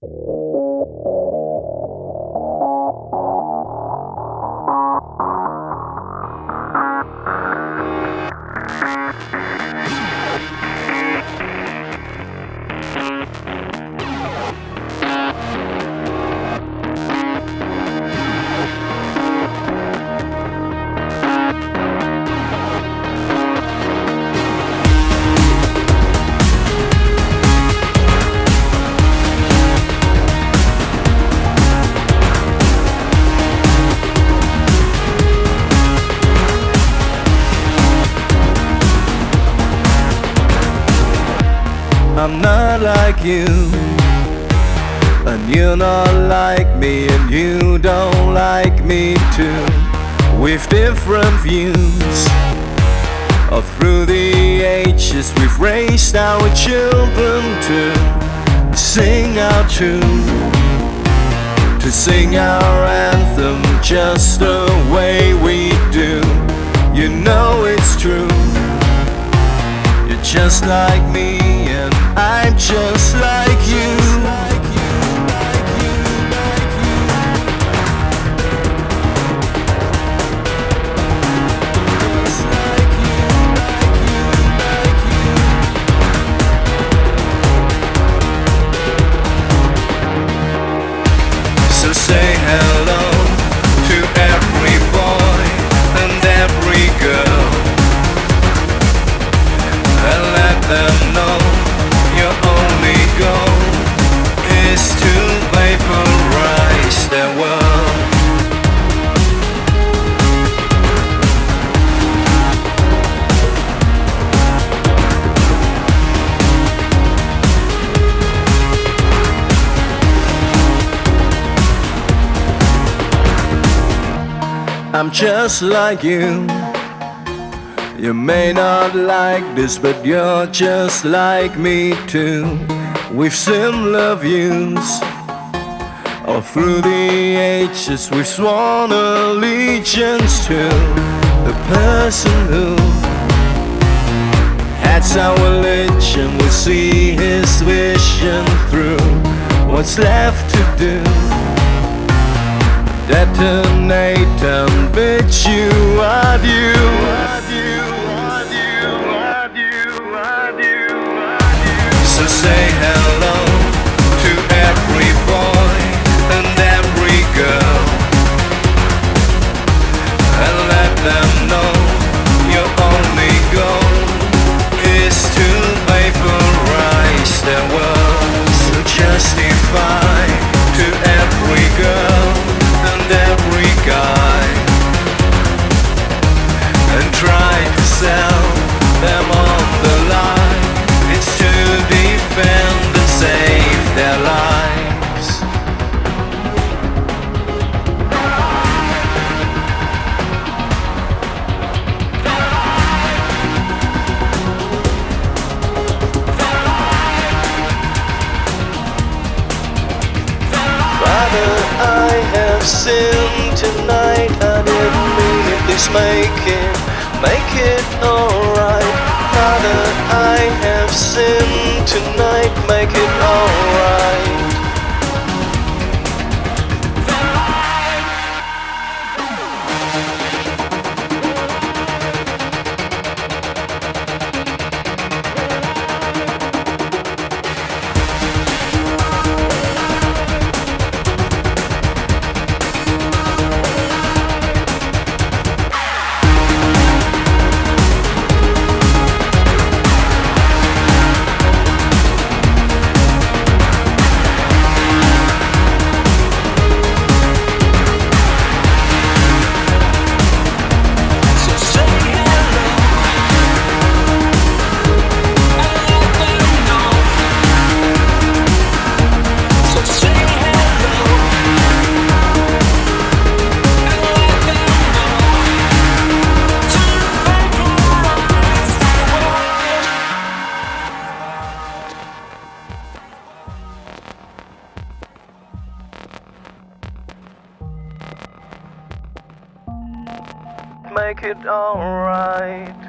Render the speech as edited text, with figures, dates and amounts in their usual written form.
I'm not like you, and you're not like me, and you don't like me too. We've different views. All through the ages we've raised our children to sing our tune, to sing our anthem just the way we do. You know it's true. You're just like me and I'm just like you. So say hello to every boy and every girl, and let them know your only goal is to vaporize their world. I'm just like you. You may not like this, but you're just like me too. We've similar views. All through the ages we've sworn allegiance to the person who heads our religion will see his vision through. What's left to do? Detonate and bid you adieu. So say hello to every boy and every girl, and let them know your only goal is to vaporize their world. So justify to every girl and every guy, and try to sell them on the line. It's to defend and save their lives. Father, I have sinned tonight. I didn't mean it. Please make it alright. Father, I have sinned tonight. Make it alright. Make it alright.